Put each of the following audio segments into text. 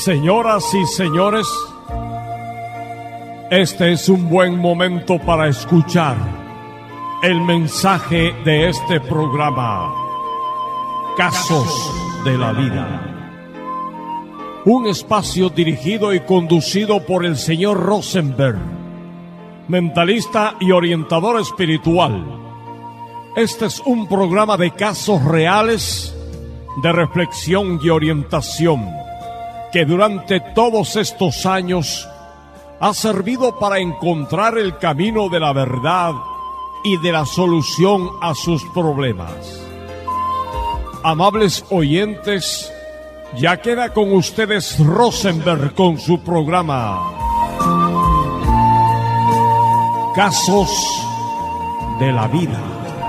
Señoras y señores, este es un buen momento para escuchar el mensaje de este programa, Casos de la Vida. Un espacio dirigido y conducido por el señor Rosenberg, mentalista y orientador espiritual. Este es un programa de casos reales, de reflexión y orientación, que durante todos estos años ha servido para encontrar el camino de la verdad y de la solución a sus problemas. Amables oyentes, ya queda con ustedes Rosenberg con su programa Casos de la Vida.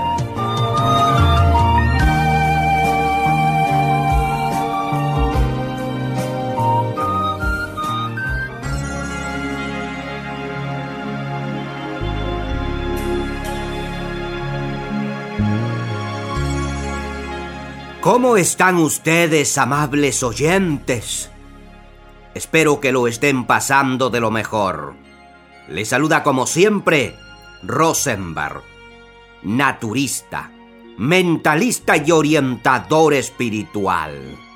¿Cómo están ustedes, amables oyentes? Espero que lo estén pasando de lo mejor. Les saluda como siempre Rosenberg, naturista, mentalista y orientador espiritual.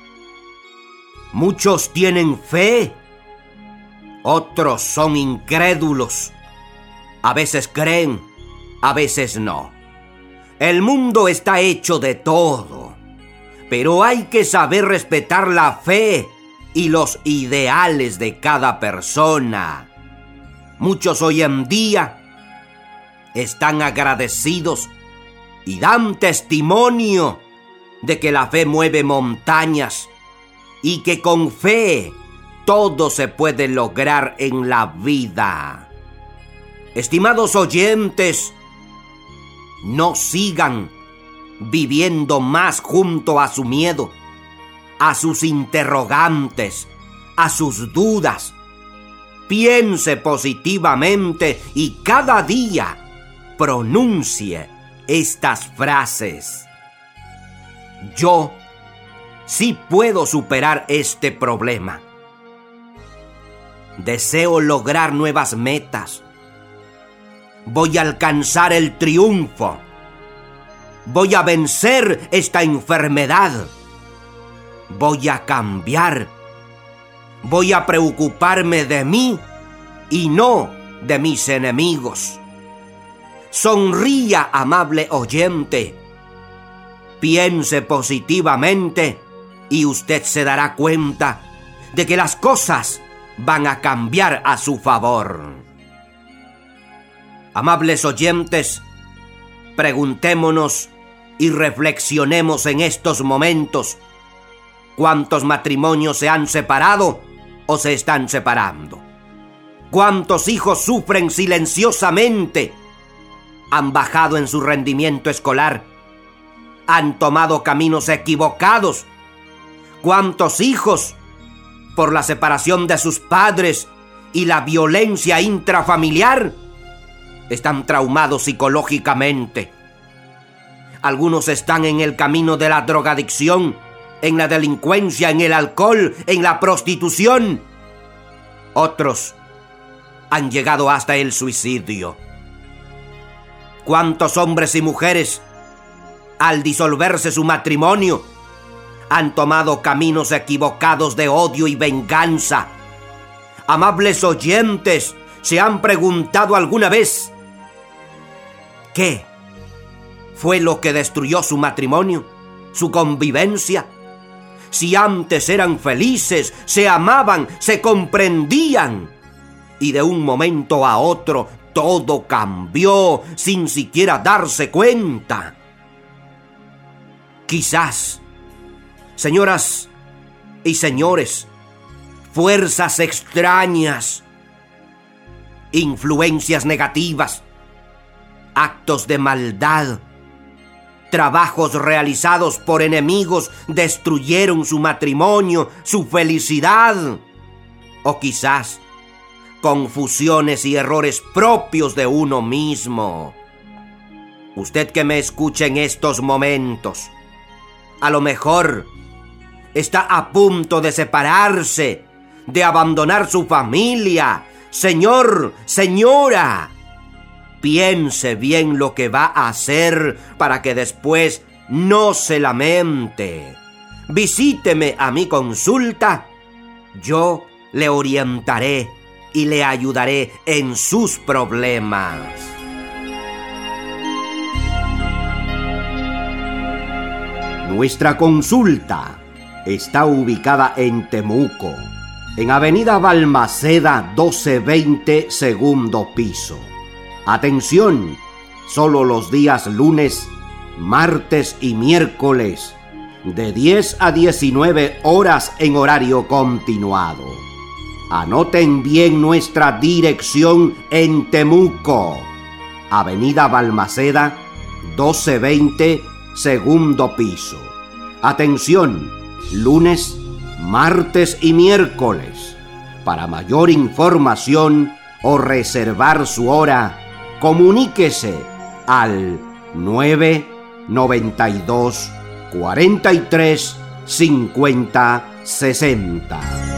Muchos tienen fe, otros son incrédulos. A veces creen, a veces no. El mundo está hecho de todo. Pero hay que saber respetar la fe y los ideales de cada persona. Muchos hoy en día están agradecidos y dan testimonio de que la fe mueve montañas y que con fe todo se puede lograr en la vida. Estimados oyentes, no sigan viviendo más junto a su miedo, a sus interrogantes, a sus dudas. Piense positivamente y cada día pronuncie estas frases. Yo sí puedo superar este problema. Deseo lograr nuevas metas. Voy a alcanzar el triunfo. Voy a vencer esta enfermedad. Voy a cambiar. Voy a preocuparme de mí y no de mis enemigos. Sonría, amable oyente. Piense positivamente y usted se dará cuenta de que las cosas van a cambiar a su favor. Amables oyentes, preguntémonos y reflexionemos en estos momentos. ¿Cuántos matrimonios se han separado o se están separando? ¿Cuántos hijos sufren silenciosamente? ¿Han bajado en su rendimiento escolar? ¿Han tomado caminos equivocados? ¿Cuántos hijos, por la separación de sus padres y la violencia intrafamiliar, están traumados psicológicamente? Algunos están en el camino de la drogadicción, en la delincuencia, en el alcohol, en la prostitución. Otros han llegado hasta el suicidio. ¿Cuántos hombres y mujeres, al disolverse su matrimonio, han tomado caminos equivocados de odio y venganza? Amables oyentes, ¿se han preguntado alguna vez qué fue lo que destruyó su matrimonio, su convivencia? Si antes eran felices, se amaban, se comprendían, y de un momento a otro todo cambió sin siquiera darse cuenta. Quizás, señoras y señores, fuerzas extrañas, influencias negativas, actos de maldad, trabajos realizados por enemigos destruyeron su matrimonio, su felicidad. O quizás confusiones y errores propios de uno mismo. Usted que me escucha en estos momentos, a lo mejor está a punto de separarse, de abandonar su familia. Señor, señora, piense bien lo que va a hacer para que después no se lamente. Visíteme a mi consulta. Yo le orientaré y le ayudaré en sus problemas. Nuestra consulta está ubicada en Temuco, en Avenida Balmaceda 1220, segundo piso. Atención, solo los días lunes, martes y miércoles, de 10 a 19 horas en horario continuado. Anoten bien nuestra dirección en Temuco, Avenida Balmaceda 1220, segundo piso. Atención, lunes, martes y miércoles. Para mayor información o reservar su hora, comuníquese al 992 43 50 60.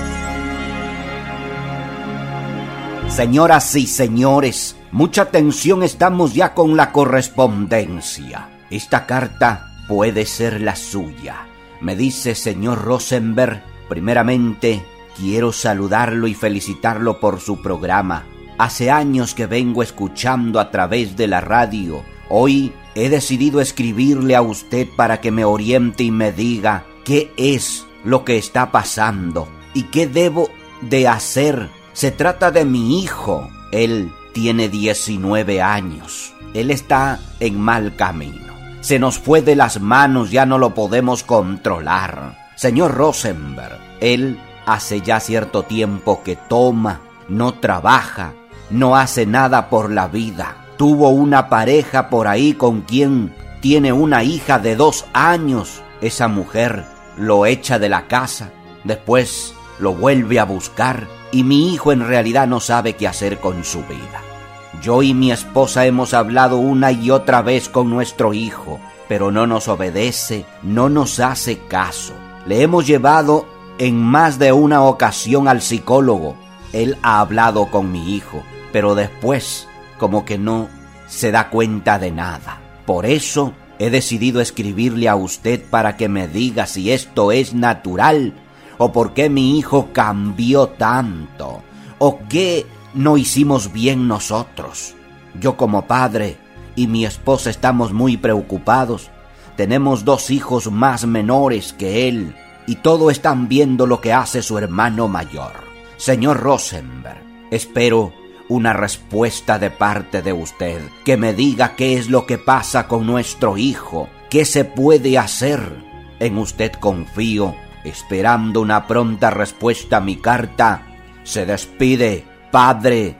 Señoras y señores, mucha atención, estamos ya con la correspondencia. Esta carta puede ser la suya. Me dice: señor Rosenberg, primeramente quiero saludarlo y felicitarlo por su programa. Hace años que vengo escuchando a través de la radio. Hoy he decidido escribirle a usted para que me oriente y me diga qué es lo que está pasando y qué debo de hacer. Se trata de mi hijo. Él tiene 19 años. Él está en mal camino. Se nos fue de las manos, ya no lo podemos controlar. Señor Rosenberg, él hace ya cierto tiempo que toma, no trabaja, no hace nada por la vida. Tuvo una pareja por ahí con quien tiene una hija de 2 años. Esa mujer lo echa de la casa, después lo vuelve a buscar y mi hijo en realidad no sabe qué hacer con su vida. Yo y mi esposa hemos hablado una y otra vez con nuestro hijo, pero no nos obedece, no nos hace caso. Le hemos llevado en más de una ocasión al psicólogo. Él ha hablado con mi hijo, pero después como que no se da cuenta de nada. Por eso he decidido escribirle a usted para que me diga si esto es natural o por qué mi hijo cambió tanto o qué no hicimos bien nosotros. Yo como padre y mi esposa estamos muy preocupados. Tenemos 2 hijos más menores que él y todos están viendo lo que hace su hermano mayor. Señor Rosenberg, espero una respuesta de parte de usted, que me diga qué es lo que pasa con nuestro hijo, qué se puede hacer. En usted confío, esperando una pronta respuesta a mi carta. Se despide, padre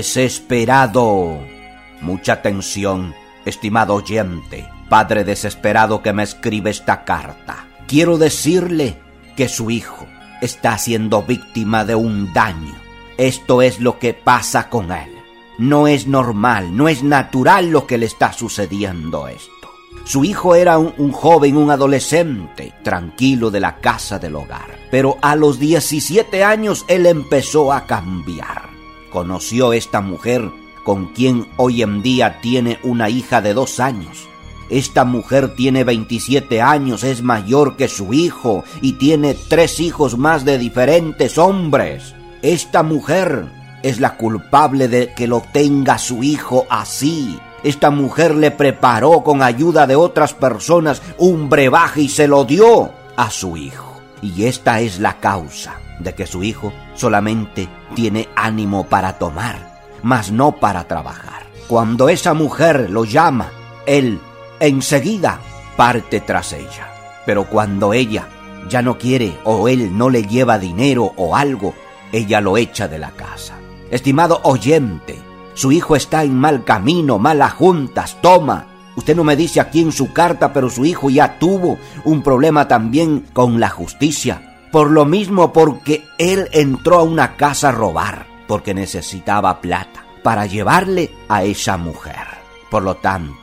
desesperado. Mucha atención, estimado oyente, padre desesperado que me escribe esta carta. Quiero decirle que su hijo está siendo víctima de un daño. Esto es lo que pasa con él. No es normal, no es natural lo que le está sucediendo esto. Su hijo era un joven, un adolescente, tranquilo de la casa del hogar. Pero a los 17 años él empezó a cambiar. Conoció esta mujer con quien hoy en día tiene una hija de 2 años. Esta mujer tiene 27 años, es mayor que su hijo y tiene 3 hijos más de diferentes hombres. Esta mujer es la culpable de que lo tenga su hijo así. Esta mujer le preparó con ayuda de otras personas un brebaje y se lo dio a su hijo. Y esta es la causa de que su hijo solamente tiene ánimo para tomar, mas no para trabajar. Cuando esa mujer lo llama, él enseguida parte tras ella. Pero cuando ella ya no quiere o él no le lleva dinero o algo, ella lo echa de la casa. Estimado oyente, su hijo está en mal camino, malas juntas, toma. Usted no me dice aquí en su carta, pero su hijo ya tuvo un problema también con la justicia. Por lo mismo, porque él entró a una casa a robar, porque necesitaba plata para llevarle a esa mujer. Por lo tanto,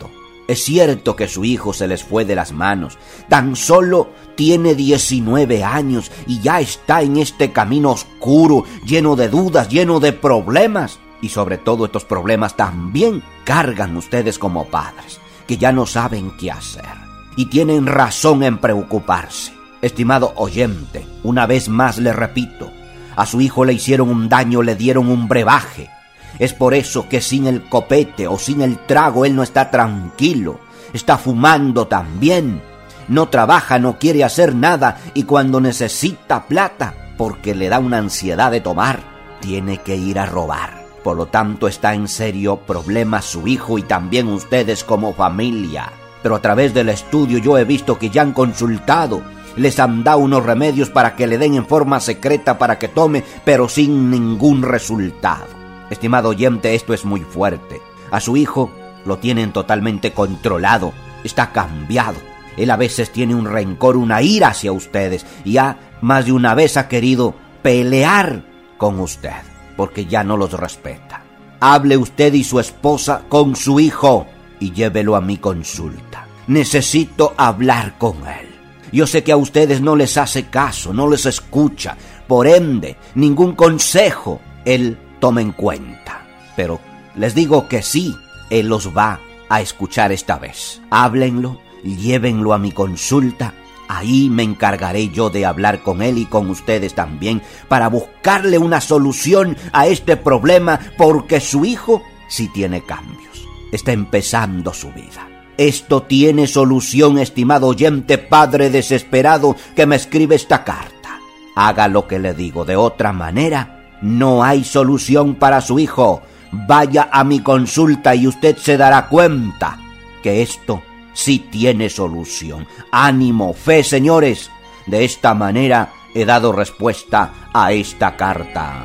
Es cierto que su hijo se les fue de las manos. Tan solo tiene 19 años y ya está en este camino oscuro, lleno de dudas, lleno de problemas. Y sobre todo estos problemas también cargan ustedes como padres, que ya no saben qué hacer. Y tienen razón en preocuparse. Estimado oyente, una vez más le repito, a su hijo le hicieron un daño, le dieron un brebaje. Es por eso que sin el copete o sin el trago él no está tranquilo. Está fumando también. No trabaja, no quiere hacer nada y cuando necesita plata, porque le da una ansiedad de tomar, tiene que ir a robar. Por lo tanto, está en serio problema su hijo y también ustedes como familia. Pero a través del estudio yo he visto que ya han consultado. Les han dado unos remedios para que le den en forma secreta para que tome, pero sin ningún resultado. Estimado oyente, esto es muy fuerte. A su hijo lo tienen totalmente controlado. Está cambiado. Él a veces tiene un rencor, una ira hacia ustedes. Y ya más de una vez ha querido pelear con usted, porque ya no los respeta. Hable usted y su esposa con su hijo y llévelo a mi consulta. Necesito hablar con él. Yo sé que a ustedes no les hace caso, no les escucha. Por ende, ningún consejo él toma en cuenta. Pero les digo que sí, él los va a escuchar esta vez. Háblenlo, llévenlo a mi consulta. Ahí me encargaré yo de hablar con él y con ustedes también para buscarle una solución a este problema, porque su hijo sí tiene cambios. Está empezando su vida. Esto tiene solución, estimado oyente, padre desesperado que me escribe esta carta. Haga lo que le digo, de otra manera no hay solución para su hijo. Vaya a mi consulta y usted se dará cuenta que esto sí tiene solución. Ánimo, fe, señores. De esta manera he dado respuesta a esta carta.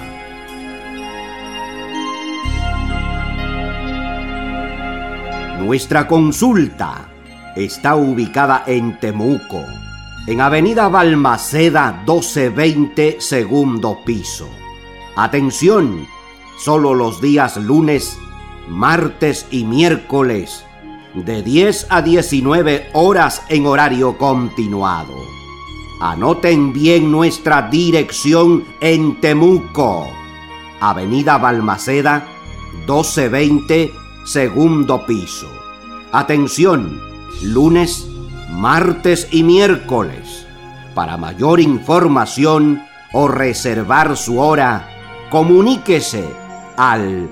Nuestra consulta está ubicada en Temuco, en Avenida Balmaceda 1220, segundo piso. Atención, solo los días lunes, martes y miércoles, de 10 a 19 horas en horario continuado. Anoten bien nuestra dirección en Temuco, Avenida Balmaceda 1220, segundo piso. Atención, lunes, martes y miércoles. Para mayor información o reservar su hora, comuníquese al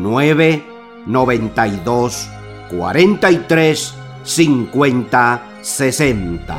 992 43 50 60.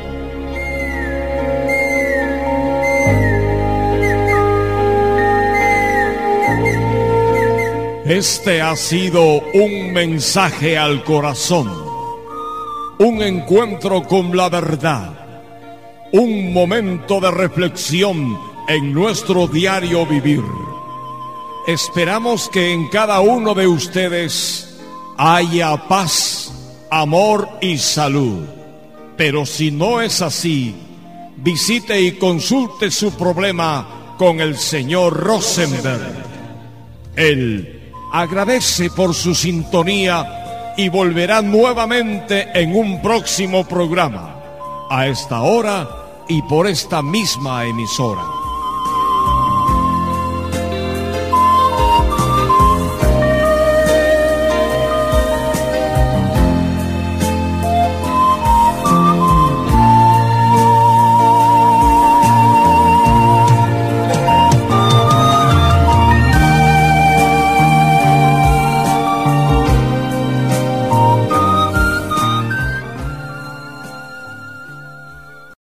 Este ha sido un mensaje al corazón, un encuentro con la verdad, un momento de reflexión en nuestro diario vivir. Esperamos que en cada uno de ustedes haya paz, amor y salud. Pero si no es así, visite y consulte su problema con el señor Rosenberg. Él agradece por su sintonía y volverá nuevamente en un próximo programa, a esta hora y por esta misma emisora.